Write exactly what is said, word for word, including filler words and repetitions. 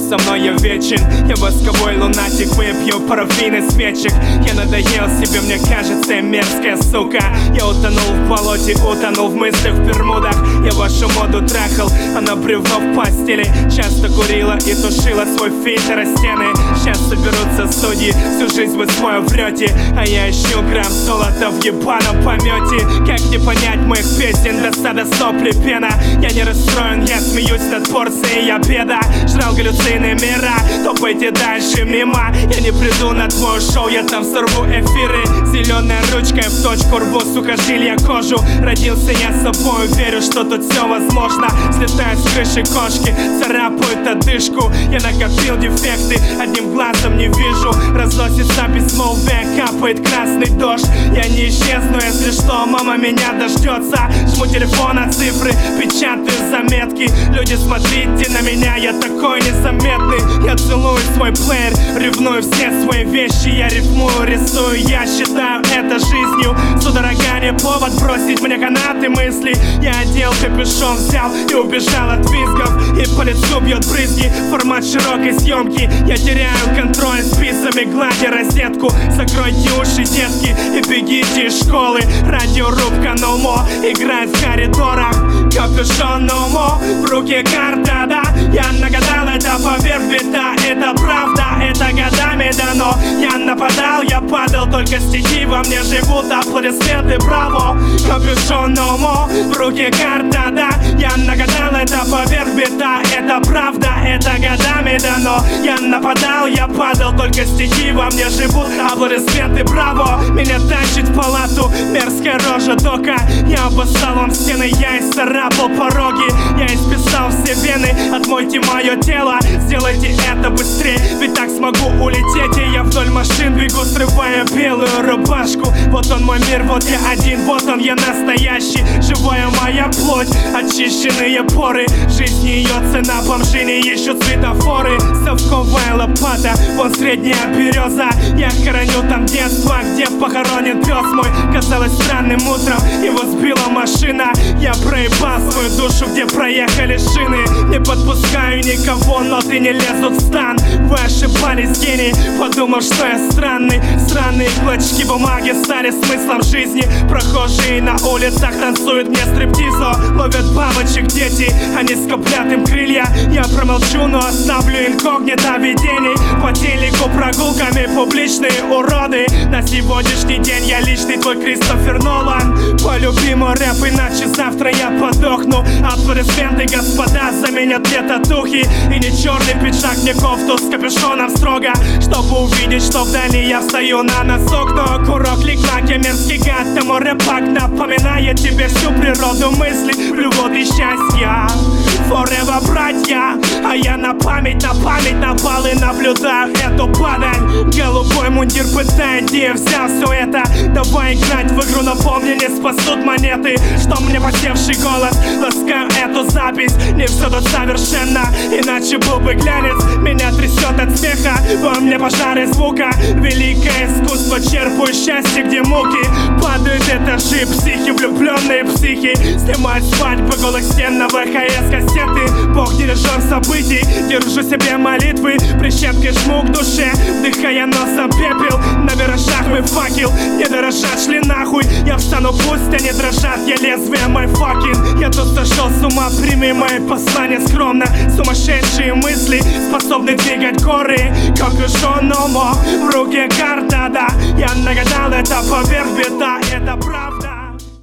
со мной я вечен. Я восковой лунатик, выпью парафин из свечек. Я надоел себе, мне кажется, мерзкая сука. Я утонул в болоте, утонул в мыслях в Бермудах. Я вашу моду трахал, она бревно в постели. Часто курила и тушила свой фильтр о стены. Сейчас соберутся судьи, всю жизнь вы свою врете. А я ищу грамм золота в ебаном помете. Как не понять моих песен, досада, сопли, пена. Я не расстроен, я смеюсь над порцией обеда. Жрал галлюцины мира, топайте дальше мимо. Я не приду на твое шоу, я там сорву эфиры. Зеленая ручкой в точку рву сухожилия кожу. Родился я собой, верю, что тут все возможно. Слетаю с крыши кошки, царапают одышку. Я накопил дефекты, одним глазом не вижу. Разносится письмо в век, капает красный дождь. Я не исчезну, если что, мама меня дождется. Жму телефон, а цифры, печатаю заметки. Люди, смотрите на меня, я такой незаметный. Я целую свой плеер, ревную все свои вещи. Я рифмую, рисую, я считаю это жизнью. Судорога не повод бросить мне канаты мысли. Я одел капюшон, взял и убежал от визгов. И по лицу бьет брызги, формат широкой съемки. Я теряю контроль, спицами гладя розетку. Закройте уши, детки, и бегите из школы. Радиорубка no more играет в коридорах. Капюшон no more, в руке карта, да. Я нагадал, это поверь, беда, это правда. Это годами дано. Я нападал, я падал, только стихи во мне живут. Аплодисменты, браво. Капюшон no more, в руке карта, да. Я нагадал, это поверь, беда, это правда. Это годами дано. Я нападал, я падал, только стихи во мне живут. Аплодисменты, браво. Меня тащит в палату мерзкая рожа дока. Я обоссал вам стены, я исцарапал пороги. Я исписал все вены, отмойте мое тело. Сделайте это быстрее, ведь так смогу улететь. И я вдоль машин двигу, срывая белую рубашку. Вот он мой мир, вот я один, вот он я настоящий. Живая моя плоть, очищенные поры. Жизнь ее цена, бомжи не ищут светофоры. Совковая лопата, вон средняя береза. Я хороню там детство, где похоронен пес мой. Казалось странным утром, его сбила машина. Я проебал свою душу, где проехали шины. Не подпускаю никого, но ты не лезут в стан. Вы ошибались, гений, подумал, что я странный. Странные клочки бумаги стали смыслом жизни. Прохожие на улицах танцуют мне стриптизо. Ловят бабочек дети, они скоплят им крылья. Я промолчу, но оставлю инкогнито видений. По телеку прогулками публичные уроды. На сегодняшний день я личный твой Кристофер Нолан. Полюбимый рэп, иначе завтра я подохну. Аплодисменты, господа, заменят две татухи. И не черный пиджак, не кофту с капюшоном строго. Чтобы увидеть, что вдали я встаю на носок. Но курок лик-лак, я мерзкий гад. Тому рэпак напоминает тебе всю природу мысли, блювот и счастья. Forever, братья. А я на память, на память напал и наблюдаю эту падаль. Голубой мундир пытает, где я взял все это. Давай играть в игру, напомни, не спасут монеты. Что мне потевший голос, ласкаю эту запись. Не все тут совершенно, иначе был бы глянец. Меня трясет от смеха, во мне пожары звука. Великое искусство, черпаю счастье, где муки. Падают этажи, психи, влюбленные психи. Снимают свадьбы голых стен на вэ ха эс-кассеты. Бог дирижер событий, держу себе молитвы. Прищепки жму к душе, вдыхая носом пепел. На виражах мой факел, не дорожат, шли нахуй. Я встану, пусть они дрожат, я лезвие, мой факин. Я тут сошел с ума, прими мои послания скромно. Сумасшедшие мысли способны двигать горы. Капюшон no more, в руке карта, да. Я нагадал, это поверь, беда, это правда.